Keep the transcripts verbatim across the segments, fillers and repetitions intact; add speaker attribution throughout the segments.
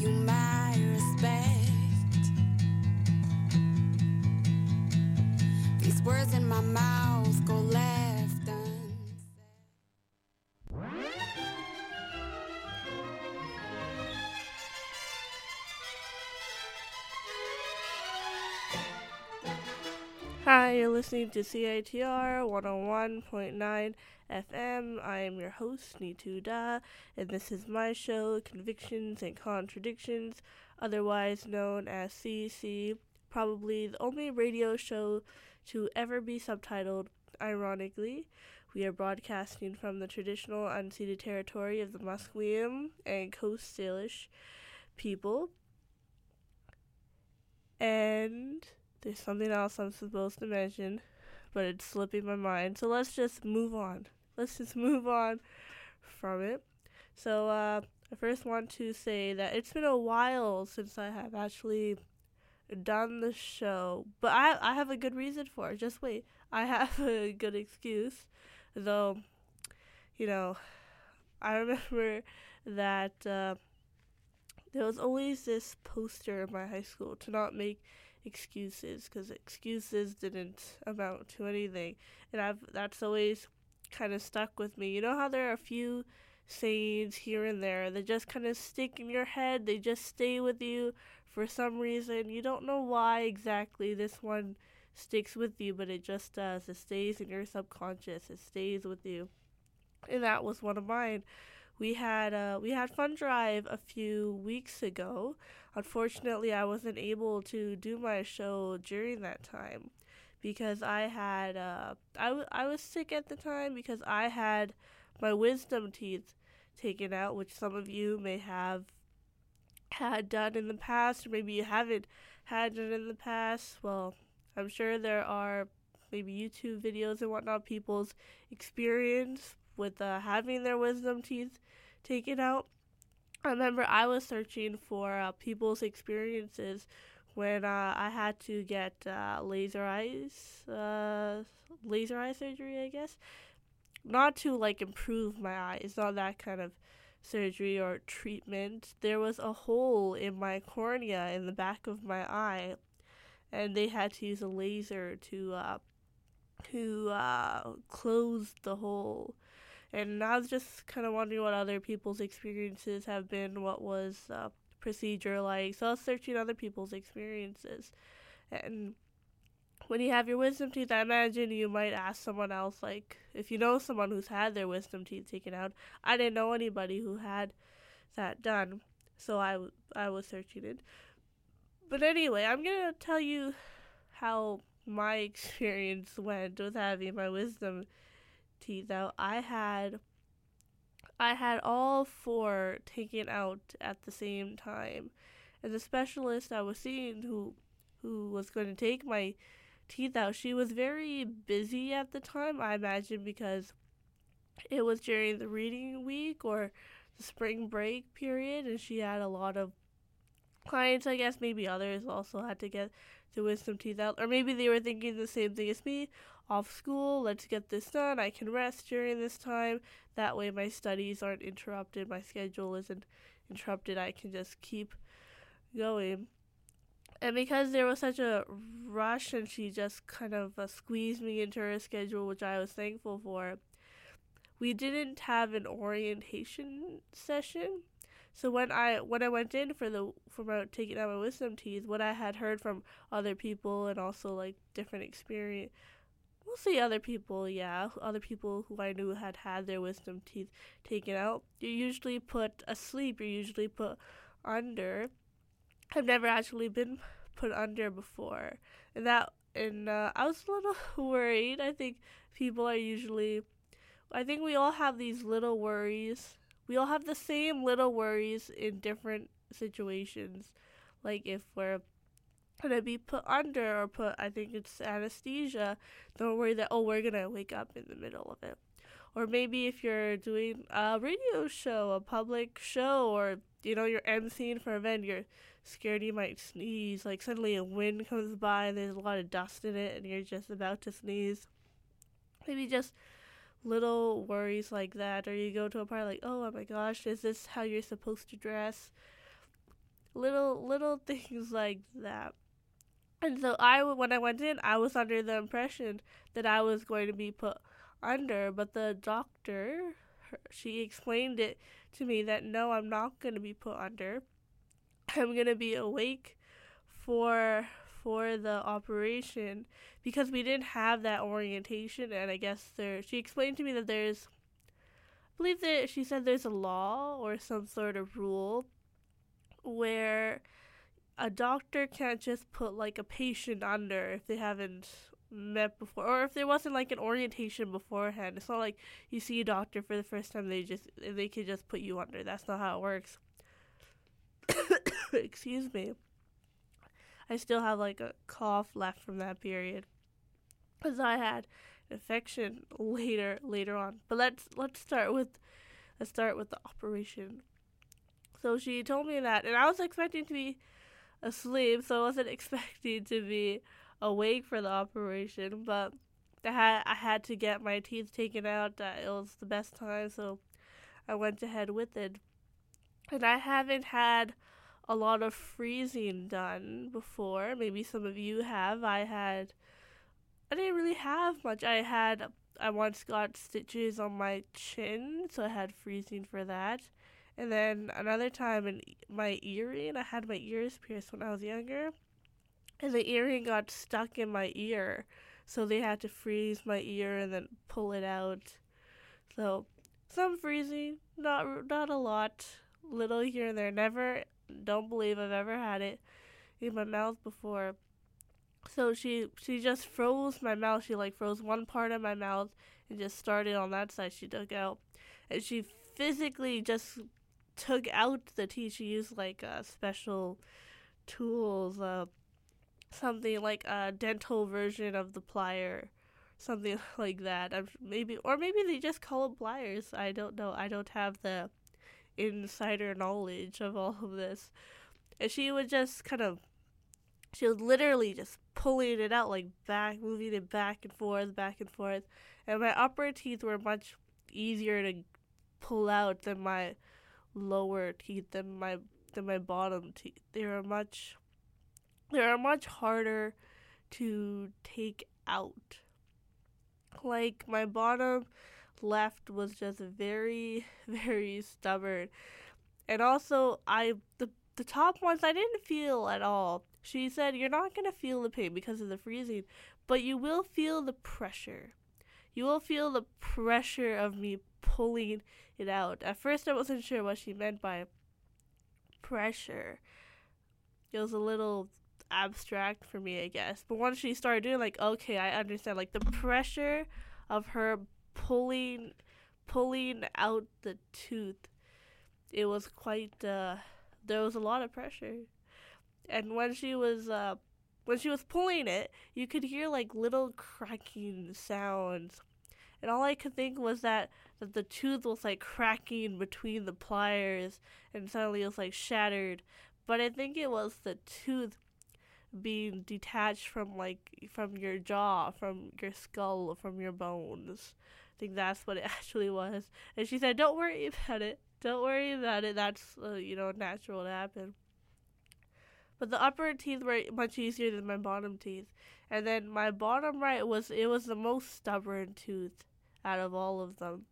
Speaker 1: you my respect. These words in my mouth go left unsaid.
Speaker 2: Hi, you're listening to C I T R one oh one point nine F M. I am your host, Nitu Da, and this is my show, Convictions and Contradictions, otherwise known as C C, probably the only radio show to ever be subtitled, ironically. We are broadcasting from the traditional unceded territory of the Musqueam and Coast Salish people. And there's something else I'm supposed to mention, but it's slipping my mind. So let's just move on. Let's just move on from it. So uh, I first want to say that it's been a while since I have actually done the show, but I I have a good reason for it. Just wait. I have a good excuse, though, you know, I remember that uh, there was always this poster in my high school to not make excuses, because excuses didn't amount to anything, and I've that's always kind of stuck with me. You know how there are a few sayings here and there that just kind of stick in your head, they just stay with you for some reason. You don't know why exactly this one sticks with you, but it just does. It stays in your subconscious, it stays with you, and that was one of mine. We had uh, we had Fun Drive a few weeks ago. Unfortunately, I wasn't able to do my show during that time because I had uh, I, w- I was sick at the time because I had my wisdom teeth taken out, which some of you may have had done in the past, or maybe you haven't had it in the past. Well, I'm sure there are maybe YouTube videos and whatnot, people's experience with uh, having their wisdom teeth taken out. I remember I was searching for uh, people's experiences when uh, I had to get uh, laser eyes, uh, laser eye surgery, I guess. Not to like improve my eyes, not that kind of surgery or treatment. There was a hole in my cornea in the back of my eye, and they had to use a laser to uh, to uh, close the hole. And I was just kind of wondering what other people's experiences have been, what was uh, procedure like. So I was searching other people's experiences. And when you have your wisdom teeth, I imagine you might ask someone else, like, if you know someone who's had their wisdom teeth taken out. I didn't know anybody who had that done, so I, w- I was searching it. But anyway, I'm going to tell you how my experience went with having my wisdom teeth out. I had I had all four taken out at the same time. And the specialist I was seeing who who was going to take my teeth out, she was very busy at the time, I imagine because it was during the reading week or the spring break period, and she had a lot of clients. I guess maybe others also had to get their wisdom teeth out, or maybe they were thinking the same thing as me. Off school, let's get this done. I can rest during this time. That way my studies aren't interrupted, my schedule isn't interrupted. I can just keep going. And because there was such a rush and she just kind of uh, squeezed me into her schedule, which I was thankful for, we didn't have an orientation session. So when I when I went in for the for my taking out my wisdom teeth, what I had heard from other people and also like different experience, mostly other people, yeah, other people who I knew had had their wisdom teeth taken out, you're usually put asleep. You're usually put under. I've never actually been put under before, and that and uh, I was a little worried. I think people are usually. I think we all have these little worries. We all have the same little worries in different situations. Like if we're gonna be put under or put, I think it's anesthesia, don't worry that, oh, we're gonna wake up in the middle of it. Or maybe if you're doing a radio show, a public show, or, you know, you're emceeing for an event, you're scared you might sneeze. Like suddenly a wind comes by and there's a lot of dust in it and you're just about to sneeze. Maybe just little worries like that. Or you go to a party like, oh my gosh, is this how you're supposed to dress? little little things like that. And so I, when I went in, I was under the impression that I was going to be put under, but the doctor, her, she explained it to me that no, I'm not going to be put under. I'm going to be awake for for the operation because we didn't have that orientation. And I guess there, she explained to me that there's, I believe that she said there's a law or some sort of rule where a doctor can't just put like a patient under if they haven't met before, or if there wasn't like an orientation beforehand. It's not like you see a doctor for the first time, they just they can just put you under. That's not how it works. Excuse me. I still have like a cough left from that period because I had an infection later later on. But let's let's start with let's start with the operation. So she told me that, and I was expecting to be asleep, so I wasn't expecting to be awake for the operation. But I had I had to get my teeth taken out. Uh, it was the best time, so I went ahead with it. And I haven't had a lot of freezing done before. Maybe some of you have. I had, I didn't really have much. I had, I once got stitches on my chin, so I had freezing for that. And then another time in my earring, I had my ears pierced when I was younger, and the earring got stuck in my ear, so they had to freeze my ear and then pull it out. So some freezing, not not a lot, little here and there. Never, don't believe I've ever had it in my mouth before. So she she just froze my mouth. She like froze one part of my mouth and just started on that side she took out, and she physically just took out the teeth. She used like uh, special tools, uh, something like a dental version of the plier, something like that. I'm maybe, or maybe they just call it pliers. I don't know. I don't have the insider knowledge of all of this. And she would just kind of, she was literally just pulling it out, like back, moving it back and forth, back and forth. And my upper teeth were much easier to pull out than my lower teeth, than my than my bottom teeth. They were much they are much harder to take out. Like my bottom left was just very, very stubborn. And also I the the top ones I didn't feel at all. She said you're not gonna feel the pain because of the freezing, but you will feel the pressure. You will feel the pressure of me pulling it out. At first I wasn't sure what she meant by pressure. It was a little abstract for me, I guess. But once she started doing, like, okay, I understand. Like the pressure of her pulling pulling out the tooth, it was quite uh there was a lot of pressure. And when she was uh when she was pulling it, you could hear like little cracking sounds. And all I could think was that, that the tooth was like cracking between the pliers and suddenly it was like shattered. But I think it was the tooth being detached from like from your jaw, from your skull, from your bones. I think that's what it actually was. And she said, don't worry about it. Don't worry about it. That's, uh, you know, natural to happen. But the upper teeth were much easier than my bottom teeth. And then my bottom right was, it was the most stubborn tooth out of all of them.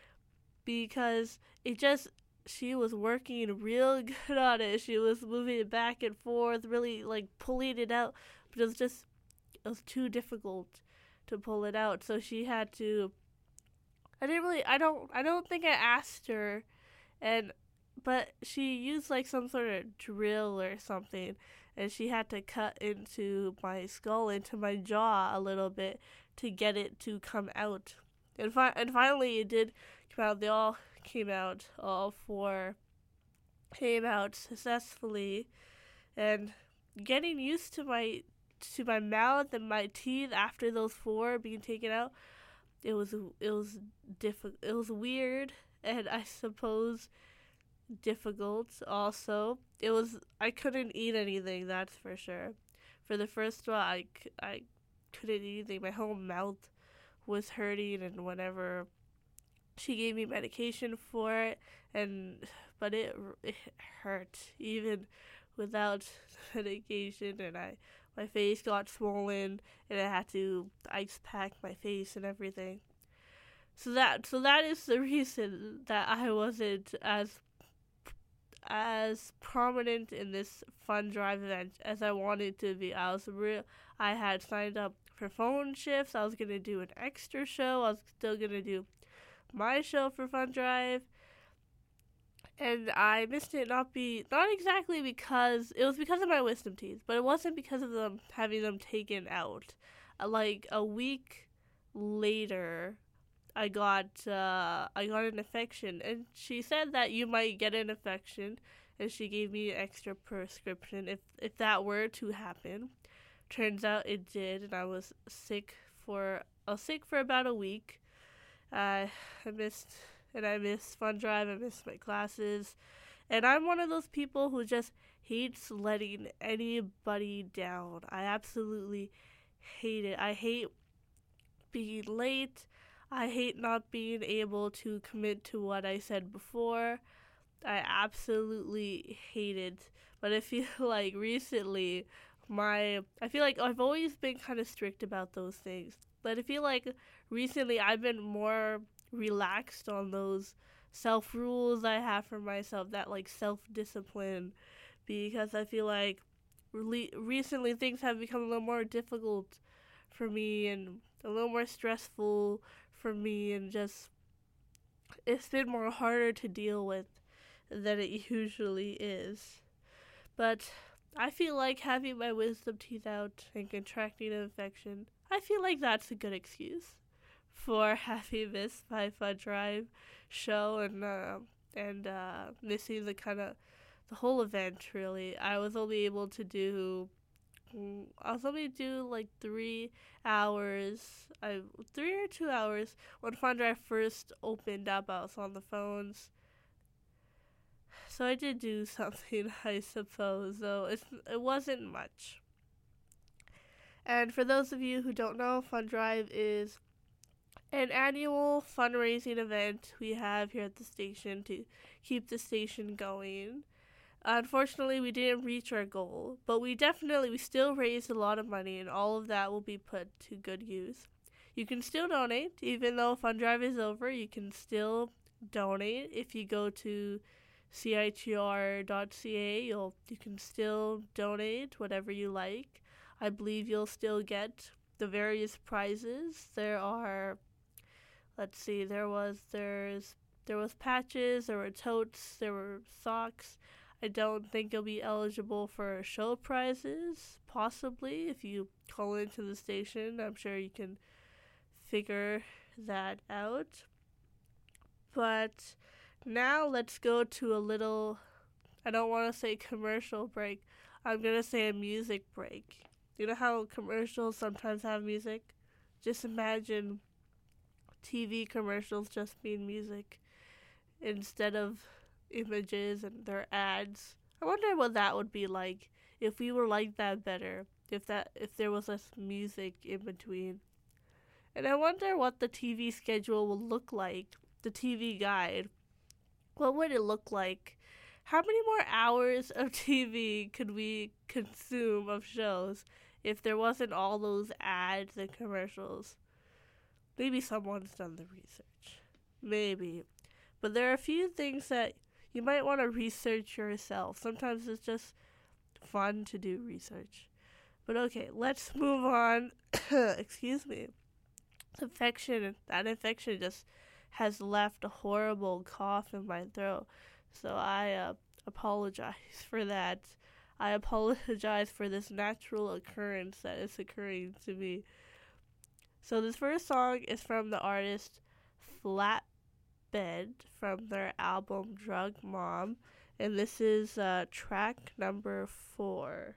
Speaker 2: Because it just, she was working real good on it. She was moving it back and forth, really like pulling it out. But it was just, it was too difficult to pull it out. So she had to, I didn't really, I don't, I don't think I asked her. And But she used like some sort of drill or something, and she had to cut into my skull, into my jaw a little bit to get it to come out. And, fi- and finally it did come out. They all came out, all four came out successfully. And getting used to my to my mouth and my teeth after those four being taken out, it was it was difficult. It was weird, and I suppose difficult also. It was, I couldn't eat anything, that's for sure. For the first one, I, I couldn't eat anything. My whole mouth was hurting, and whenever she gave me medication for it, and but it, it hurt even without medication, and I my face got swollen, and I had to ice pack my face and everything. So that so that is the reason that I wasn't as as prominent in this fun drive event as I wanted to be. I was real. I had signed up for phone shifts. I was gonna do an extra show. I was still gonna do my show for Fun Drive, and I missed it. Not be not exactly because it was because of my wisdom teeth, but it wasn't because of them having them taken out. Uh, like a week later, I got uh, I got an infection, and she said that you might get an infection, and she gave me an extra prescription if if that were to happen. Turns out it did, and I was sick for I was sick for about a week. Uh, I missed and I missed Fun Drive. I missed my classes, and I'm one of those people who just hates letting anybody down. I absolutely hate it. I hate being late. I hate not being able to commit to what I said before. I absolutely hate it. But I feel like recently, my I feel like I've always been kind of strict about those things. But I feel like recently I've been more relaxed on those self-rules I have for myself, that like self-discipline, because I feel like re- recently things have become a little more difficult for me and a little more stressful for me, and just it's been more harder to deal with than it usually is. But I feel like having my wisdom teeth out and contracting an infection, I feel like that's a good excuse for having missed my Fun Drive show and uh, and uh, missing the kind of the whole event. Really, I was only able to do I was only do like three hours, I three or two hours when Fun Drive first opened up. I was on the phones, so I did do something, I suppose, though it's, it wasn't much. And for those of you who don't know, Fun Drive is an annual fundraising event we have here at the station to keep the station going. Unfortunately, we didn't reach our goal, but we definitely, we still raised a lot of money, and all of that will be put to good use. You can still donate, even though Fun Drive is over. You can still donate if you go to C I T R dot C A. You'll you can still donate whatever you like. I believe you'll still get the various prizes. There are, let's see, there was there's there was patches, there were totes, there were socks. I don't think you'll be eligible for show prizes, possibly, if you call into the station. I'm sure you can figure that out. But now let's go to a little, I don't want to say commercial break, I'm going to say a music break. You know how commercials sometimes have music? Just imagine T V commercials just being music instead of images and their ads. I wonder what that would be like if we were like that better, if that if there was less music in between. And I wonder what the T V schedule will look like, the T V guide. What would it look like? How many more hours of T V could we consume of shows if there wasn't all those ads and commercials? Maybe someone's done the research. Maybe. But there are a few things that you might want to research yourself. Sometimes it's just fun to do research. But okay, let's move on. Excuse me. Infection. That infection just has left a horrible cough in my throat. So I uh, apologize for that. I apologize for this natural occurrence that is occurring to me. So this first song is from the artist Flatbed from their album Drug Mom. And this is uh, track number four.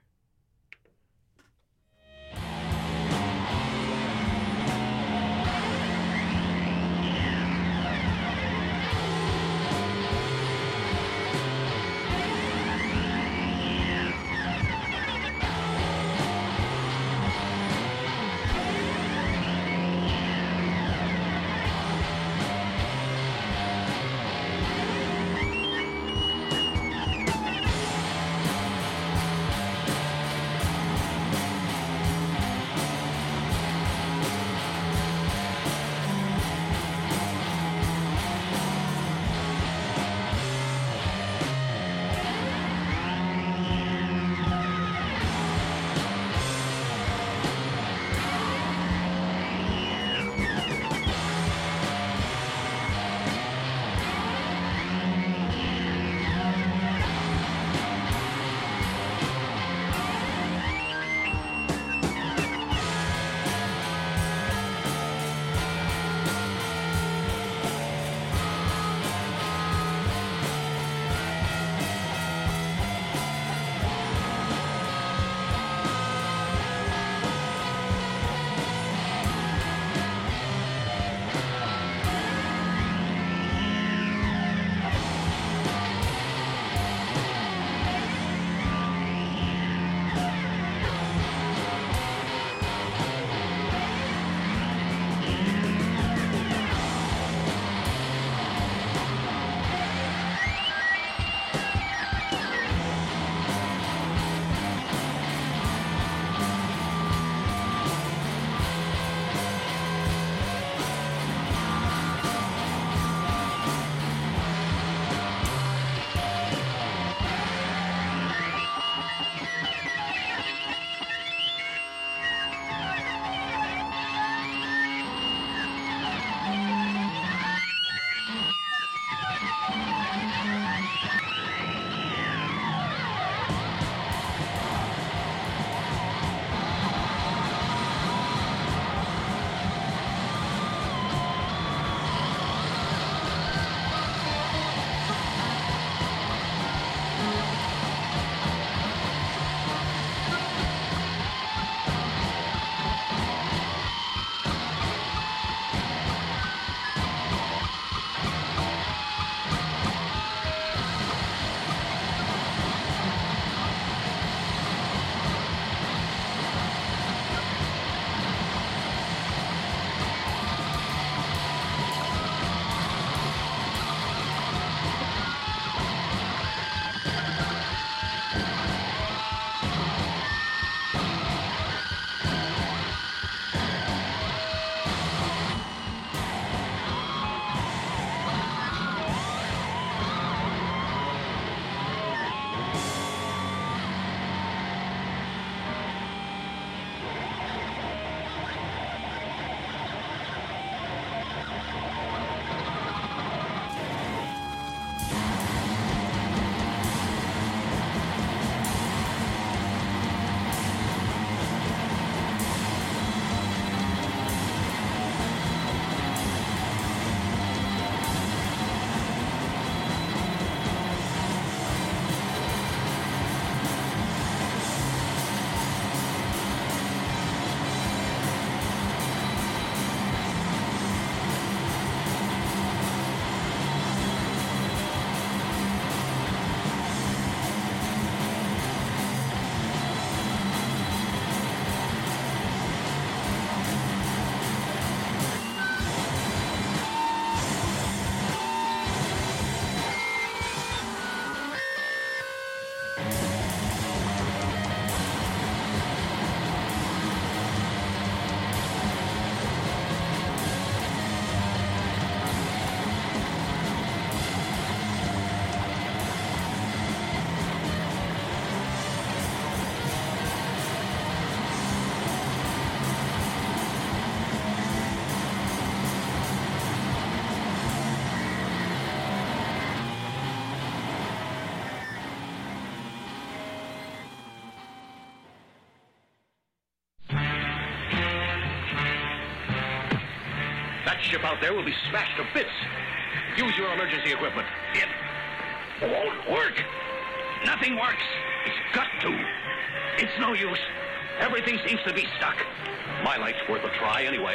Speaker 3: That ship out there will be smashed to bits. Use your emergency equipment.
Speaker 4: It won't work. Nothing works. It's got to. It's no use. Everything seems to be stuck.
Speaker 3: My light's worth a try anyway.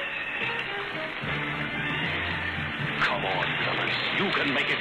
Speaker 3: Come on, fellas. You can make it.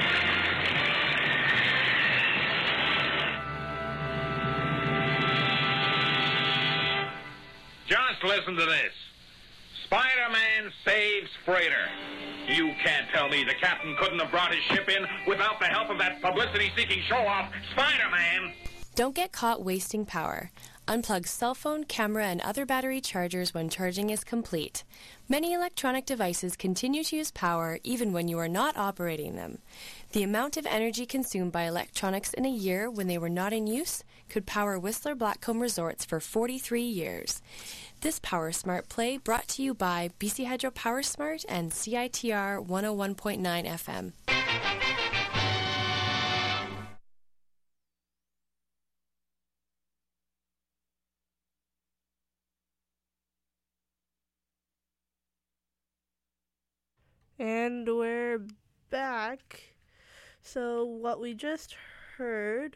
Speaker 5: Just listen to this. Spider-Man saves freighter. You can't tell me the captain couldn't have brought his ship in without the help of that publicity-seeking show-off, Spider-Man.
Speaker 6: Don't get caught wasting power. Unplug cell phone, camera, and other battery chargers when charging is complete. Many electronic devices continue to use power even when you are not operating them. The amount of energy consumed by electronics in a year when they were not in use could power Whistler Blackcomb Resorts for forty-three years. This Power Smart play brought to you by B C Hydro Power Smart and C I T R one oh one point nine F M.
Speaker 2: And we're back. So what we just heard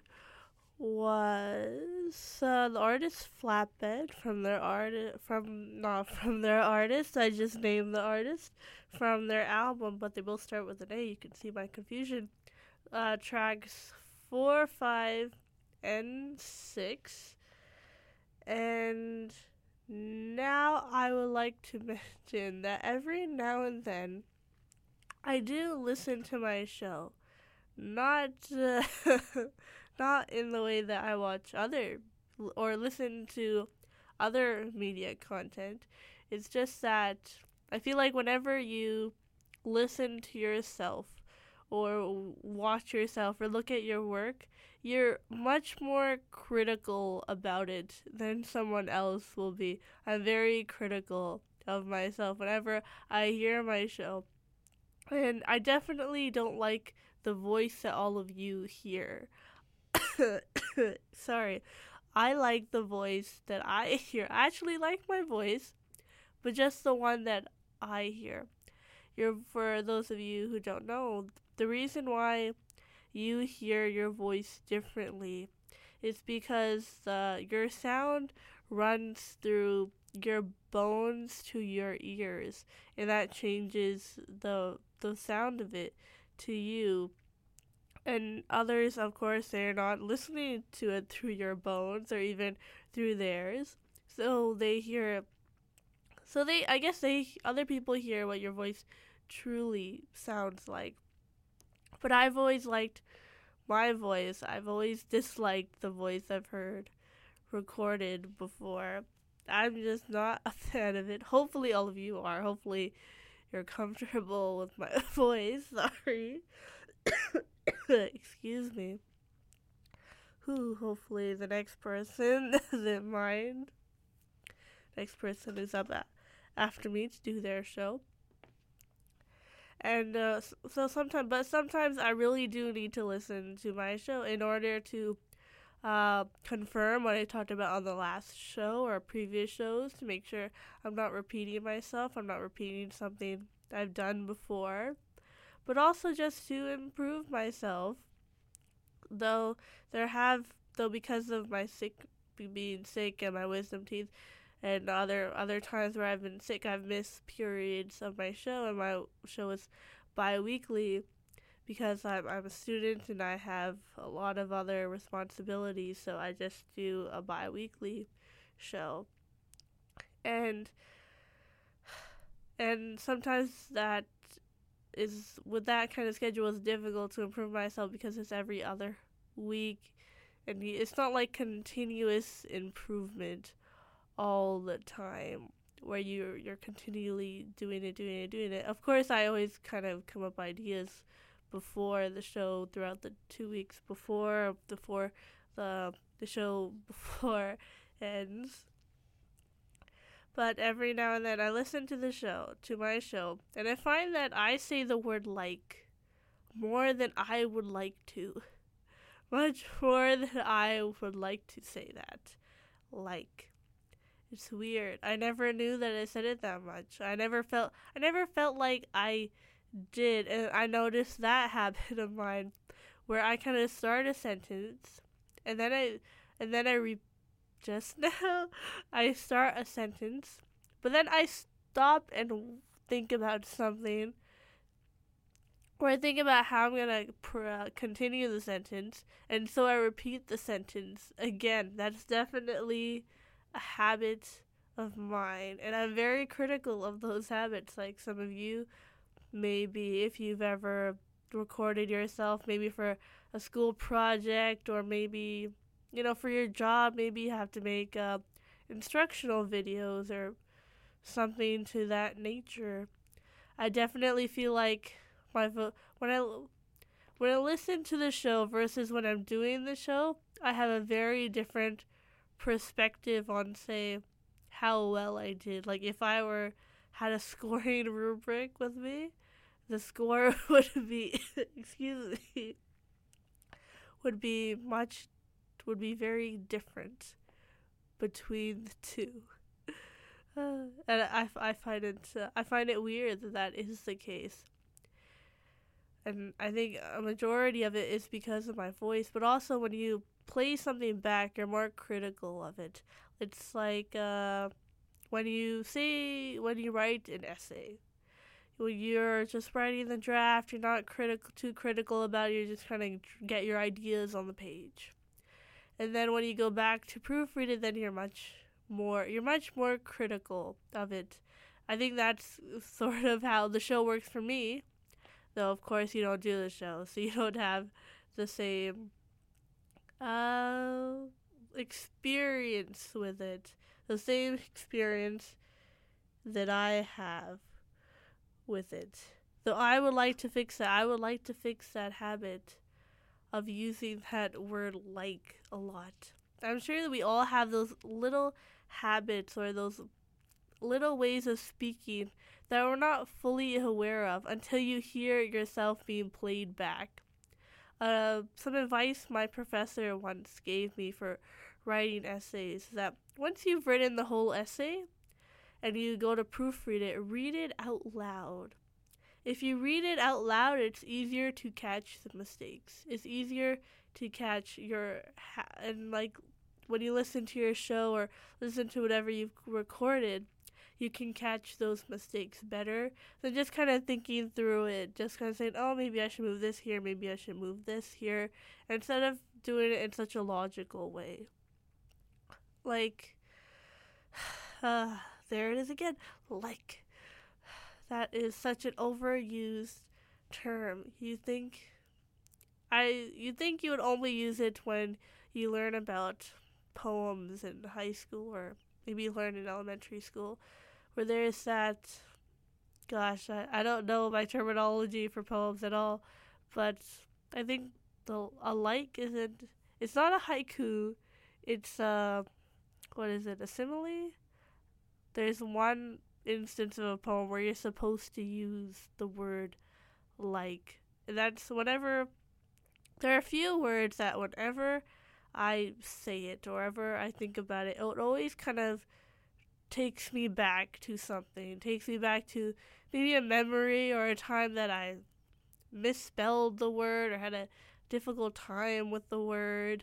Speaker 2: was uh, the artist Flatbed from their art from not from their artist. I just named the artist from their album, but they both start with an A. You can see my confusion. Uh, tracks four, five, and six. And now I would like to mention that every now and then I do listen to my show, not uh, not in the way that I watch other or listen to other media content. It's just that I feel like whenever you listen to yourself or watch yourself or look at your work, you're much more critical about it than someone else will be. I'm very critical of myself whenever I hear my show. And I definitely don't like the voice that all of you hear. Sorry. I like the voice that I hear. I actually like my voice, but just the one that I hear. You're, for those of you who don't know, the reason why you hear your voice differently is because uh, your sound runs through your bones to your ears, and that changes the the sound of it to you. And others, of course, they're not listening to it through your bones or even through theirs, so they hear so they I guess they other people hear what your voice truly sounds like. But I've always liked my voice. I've always disliked the voice I've heard recorded before. I'm just not a fan of it. Hopefully all of you are. Hopefully you're comfortable with my voice. Sorry. Excuse me. Who? Hopefully the next person doesn't mind. Next person is up a- after me to do their show. And uh, so sometimes, but sometimes I really do need to listen to my show in order to uh, confirm what I talked about on the last show or previous shows, to make sure I'm not repeating myself, I'm not repeating something I've done before, but also just to improve myself. Though there have, though because of my sick, being sick and my wisdom teeth, and other other times where I've been sick, I've missed periods of my show, and my show is bi-weekly because I'm, I'm a student and I have a lot of other responsibilities, so I just do a bi-weekly show. And and sometimes that is, with that kind of schedule, it's difficult to improve myself because it's every other week, and it's not like continuous improvement all the time where you're you're continually doing it, doing it, doing it. Of course, I always kind of come up with ideas before the show, throughout the two weeks before before the the show before ends. But every now and then I listen to the show, to my show, and I find that I say the word like more than I would like to. Much more than I would like to say that. Like. It's weird. I never knew that I said it that much. I never felt I never felt like I did, and I noticed that habit of mine where I kind of start a sentence and then I and then I re- just now I start a sentence, but then I stop and think about something, or I think about how I'm gonna pr- uh, continue the sentence, and so I repeat the sentence again. That's definitely a habit of mine, and I'm very critical of those habits. Like some of you, maybe if you've ever recorded yourself, maybe for a school project, or maybe, you know, for your job, maybe you have to make uh, instructional videos or something to that nature. I definitely feel like my vo- when I when I listen to the show versus when I'm doing the show, I have a very different perspective on, say, how well I did. Like if I were had a scoring rubric with me, the score would be excuse me would be much would be very different between the two. Uh, and I, I find it uh, I find it weird that that is the case. And I think a majority of it is because of my voice, but also when you play something back, you're more critical of it. It's like uh, when you say, when you write an essay, when you're just writing the draft, you're not critical, too critical about it, you're just trying to get your ideas on the page. And then when you go back to proofread it, then you're much more, you're much more critical of it. I think that's sort of how the show works for me. Though, of course, you don't do the show, so you don't have the same uh, experience with it. The same experience that I have with it. Though I would like to fix that. I would like to fix that habit of using that word like a lot. I'm sure that we all have those little habits or those little ways of speaking that we're not fully aware of until you hear yourself being played back. Uh, some advice my professor once gave me for writing essays is that once you've written the whole essay and you go to proofread it, read it out loud. If you read it out loud, it's easier to catch the mistakes. It's easier to catch your, ha- and like when you listen to your show or listen to whatever you've recorded, you can catch those mistakes better than just kind of thinking through it, just kind of saying, oh, maybe I should move this here, maybe I should move this here, instead of doing it in such a logical way. Like, uh, there it is again, like, that is such an overused term. You think, I, you think you would only use it when you learn about poems in high school, or maybe you learn in elementary school, where there is that, gosh, I, I don't know my terminology for poems at all, but I think the a like isn't, it's not a haiku, it's, uh, what is it, a simile? There's one instance of a poem where you're supposed to use the word like, and that's whenever, there are a few words that whenever I say it, or ever I think about it, it always kind of takes me back to something, takes me back to maybe a memory or a time that I misspelled the word or had a difficult time with the word.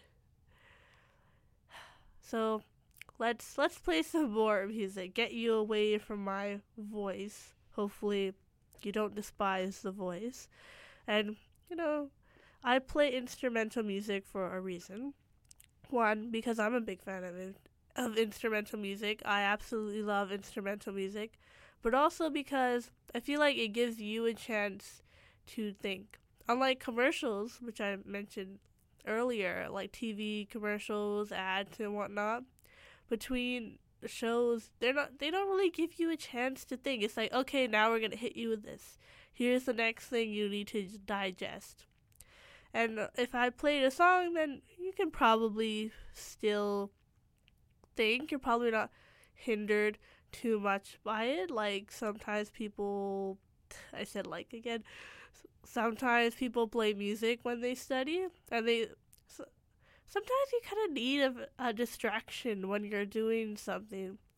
Speaker 2: So let's let's play some more music, get you away from my voice. Hopefully you don't despise the voice. And, you know, I play instrumental music for a reason. One, because I'm a big fan of it. of instrumental music. I absolutely love instrumental music, but also because I feel like it gives you a chance to think. Unlike commercials, which I mentioned earlier, like T V commercials, ads, and whatnot, between shows, they're not, they don't really give you a chance to think. It's like, okay, now we're going to hit you with this. Here's the next thing you need to digest. And if I played a song, then you can probably still think. You're probably not hindered too much by it. Like, sometimes people, I said like again, sometimes people play music when they study, and they, so, sometimes you kind of need a, a distraction when you're doing something.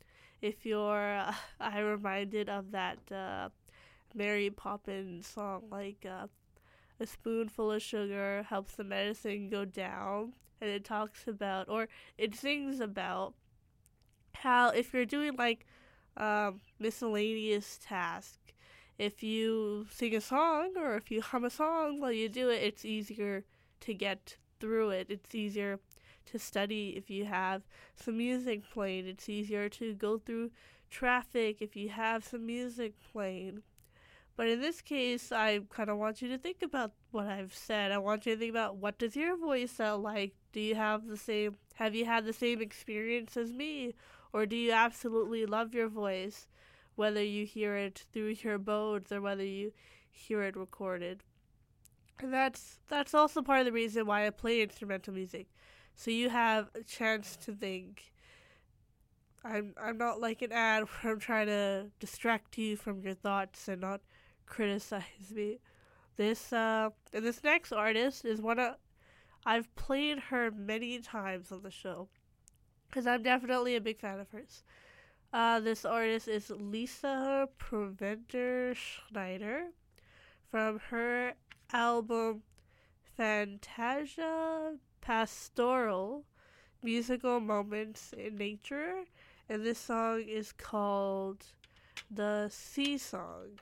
Speaker 2: if you're, uh, I'm reminded of that uh, Mary Poppins song, like uh, a spoonful of sugar helps the medicine go down. And it talks about, or it sings about, how if you're doing like um, miscellaneous task, if you sing a song or if you hum a song while you do it, it's easier to get through it. It's easier to study if you have some music playing. It's easier to go through traffic if you have some music playing. But in this case, I kind of want you to think about what I've said. I want you to think about, what does your voice sound like? Do you have the same, have you had the same experience as me? Or do you absolutely love your voice, whether you hear it through your bones or whether you hear it recorded? And that's that's also part of the reason why I play instrumental music. So you have a chance to think. I'm I'm not like an ad where I'm trying to distract you from your thoughts and not criticize me. This uh and this next artist is one of, I've played her many times on the show because I'm definitely a big fan of hers. Uh, this artist is Lisa Provender Schneider from her album Fantasia Pastoral, Musical Moments in Nature, and this song is called The Sea Song.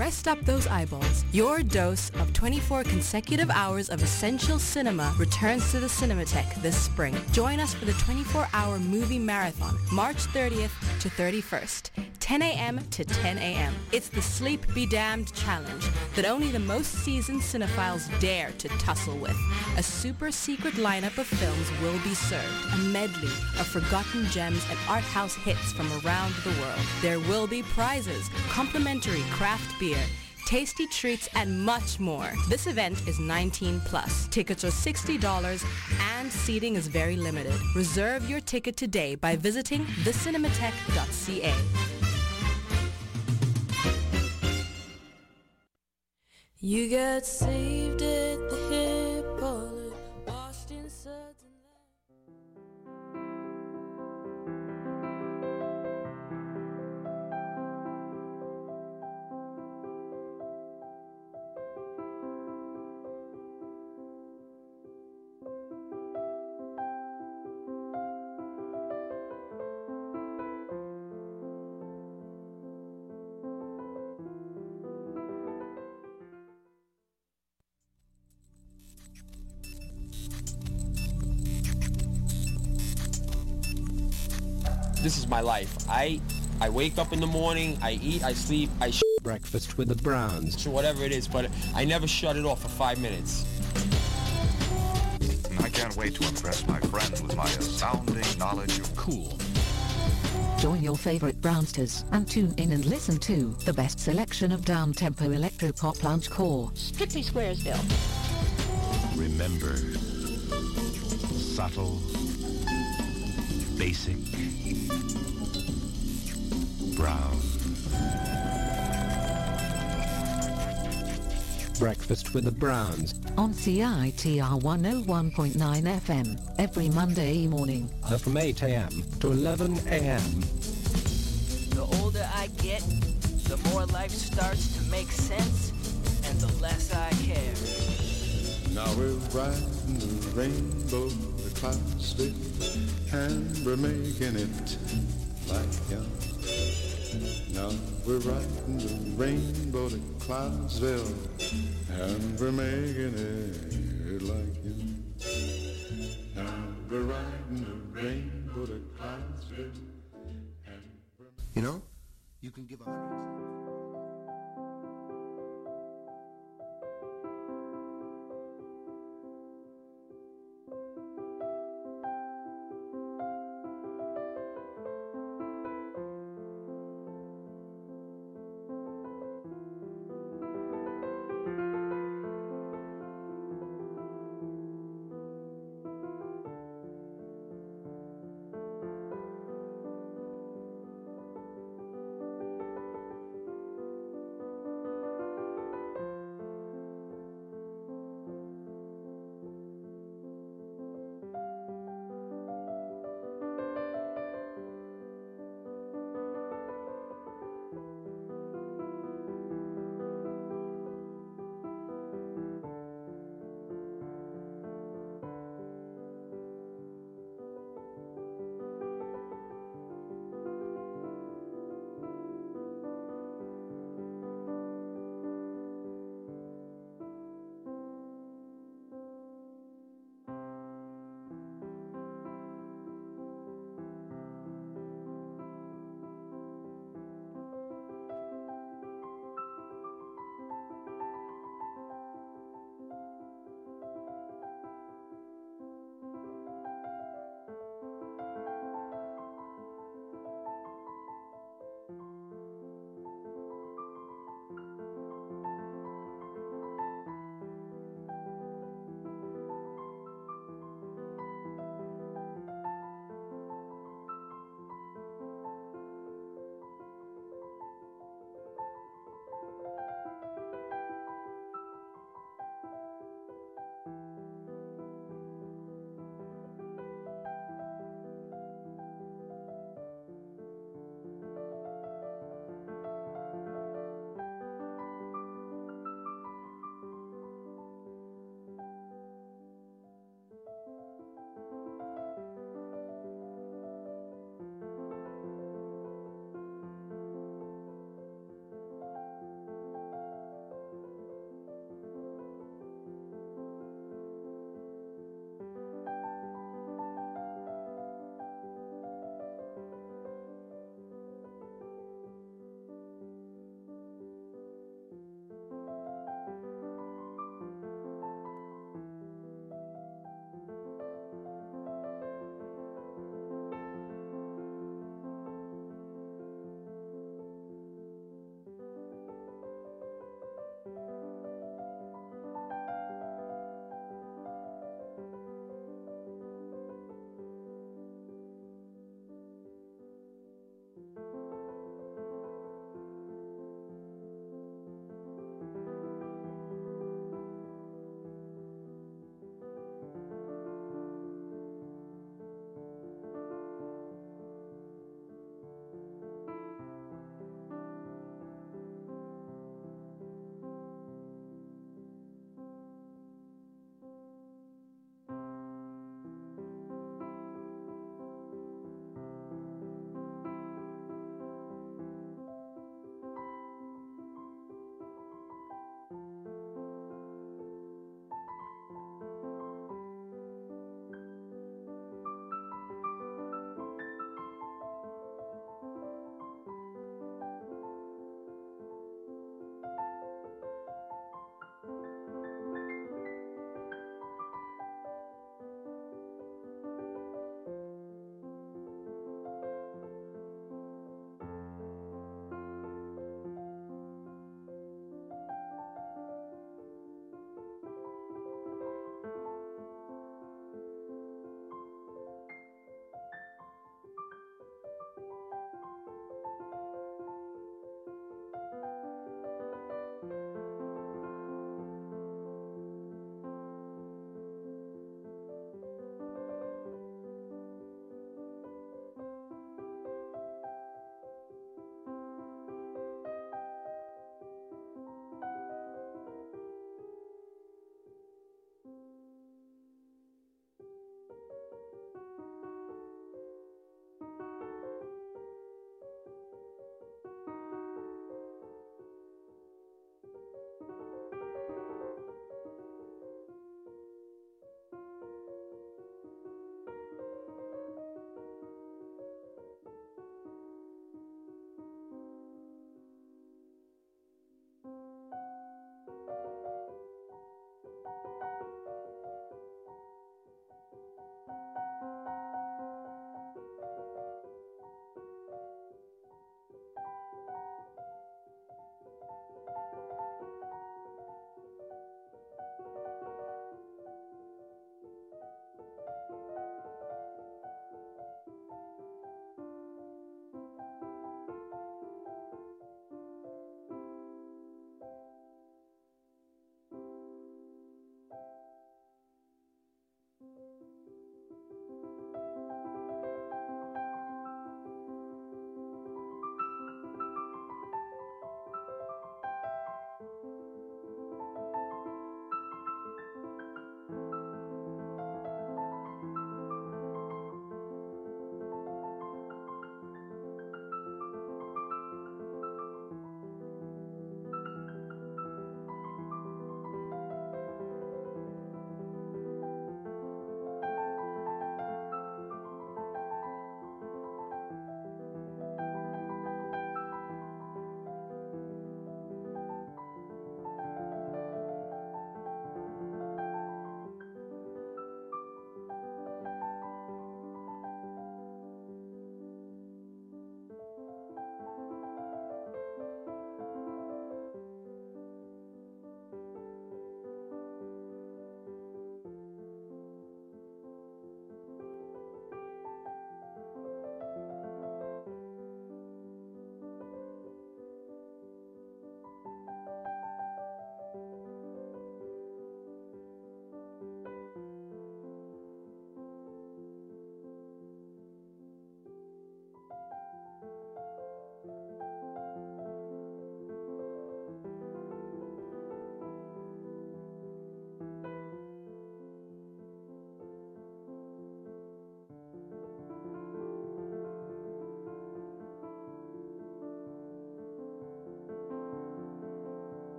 Speaker 7: rest up those eyeballs. Your dose of twenty-four consecutive hours of essential cinema returns to the Cinematheque this spring. Join us for the twenty-four hour movie marathon, March thirtieth to thirty-first, ten a.m. to ten a.m. It's the Sleep Be Damned challenge that only the most seasoned cinephiles dare to tussle with. A super secret lineup of films will be served, a medley of forgotten gems and art house hits from around the world. There will be prizes, complimentary craft beer, tasty treats, and much more. This event is nineteen plus. Tickets are sixty dollars and seating is very limited. Reserve your ticket today by visiting the cinematheque dot c a.
Speaker 6: You got saved at the hip, all washed in suds and
Speaker 8: This is my life. I I wake up in the morning, I eat, I sleep, I sh-
Speaker 9: Breakfast with the Browns.
Speaker 8: whatever it is, but I never shut it off for five minutes.
Speaker 10: I can't wait to impress my friends with my astounding knowledge of cool.
Speaker 11: Join your favorite Brownsters and tune in and listen to the best selection of down-tempo electropop loungecore.
Speaker 12: Strictly Squaresville.
Speaker 10: Remember, subtle, basic, brown.
Speaker 9: Breakfast with the Browns.
Speaker 11: On C I T R one oh one point nine F M every Monday morning.
Speaker 9: Uh, from eight a.m. to eleven a.m.
Speaker 13: The older I get, the more life starts to make sense, and the less I care.
Speaker 14: Now we're riding the rainbow, the clouds fit, and we're making it like young. Now we're riding the rainbow to Cloudsville, and we're making it like young. Now we're riding the rainbow to Cloudsville, and we're...
Speaker 15: You know, you can give a hundred...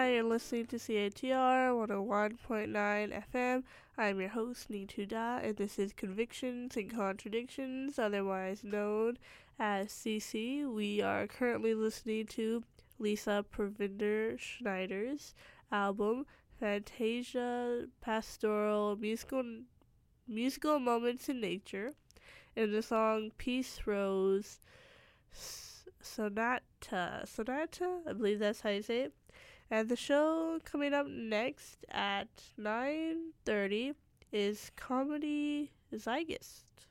Speaker 2: You're listening to C A T R one oh one point nine F M. I'm your host, Neetu Da, and this is Convictions and Contradictions, otherwise known as C C. We are currently listening to Lisa Pravinder Schneider's album, Fantasia Pastoral Musical, Musical Moments in Nature, and the song Peace Rose Sonata. Sonata? I believe that's how you say it. And the show coming up next at nine thirty is Comedy Zygist.